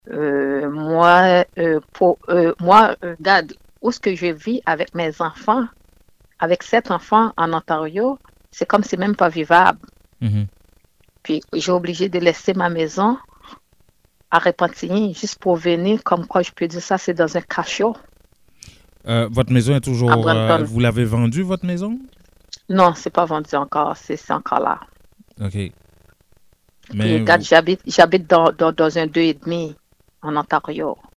Regarde, où est-ce que je vis avec mes enfants, avec 7 enfants en Ontario, c'est comme c'est même pas vivable. Mhm. Puis j'ai obligé de laisser ma maison à Repentigny juste pour venir, comme quoi je peux dire ça, c'est dans un cachot Votre maison est à toujours... Brampton. vous l'avez vendue, votre maison? Non, c'est pas vendu encore, c'est encore là. OK. Puis Mais regarde, vous... j'habite dans un 2,5 en Ontario.